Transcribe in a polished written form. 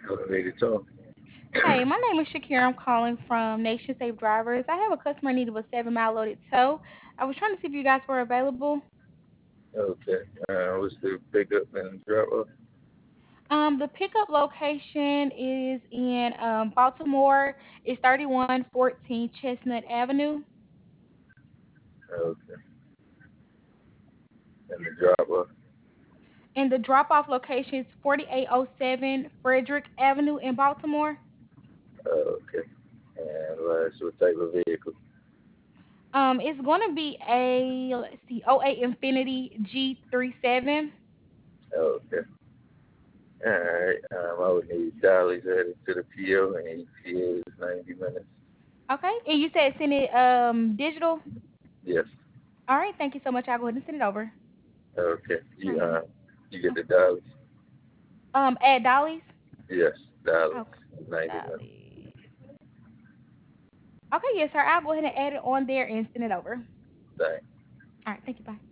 Okay to talk. Hey, my name is Shakira. I'm calling from Nation Safe Drivers. I have a customer in need of a 7 mile loaded tow. I was trying to see if you guys were available. Okay. What's the pickup and drop off? The pickup location is in Baltimore. It's 3114 Chestnut Avenue. Okay. And the drop off? And the drop off location is 4807 Frederick Avenue in Baltimore. Okay. And last, what type of vehicle? It's gonna be a let's see, '08 Infinity G37. Okay. Alright. I would need dollies added to the PO and ETA is 90 minutes. Okay, and you said send it digital. Yes. All right, thank you so much. I'll go ahead and send it over. Okay. All You right, bye. you get the dollies? Add dollies. Yes. Dollies. Okay, 90 minutes. dollies. Okay, yes, sir. I'll go ahead and add it on there and send it over. Thanks. All right, thank you. Bye.